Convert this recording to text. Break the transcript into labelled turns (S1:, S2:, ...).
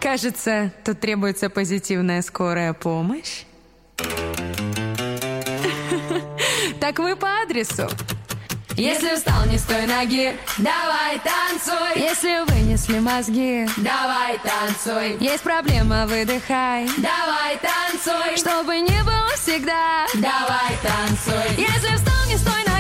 S1: Кажется, тут требуется позитивная скорая помощь. Так вы по адресу. Если встал не с той ноги, давай танцуй. Если вынесли мозги, давай танцуй. Есть проблема, выдыхай, давай танцуй. Чтобы не было всегда, давай танцуй. Если встал не с той ноги,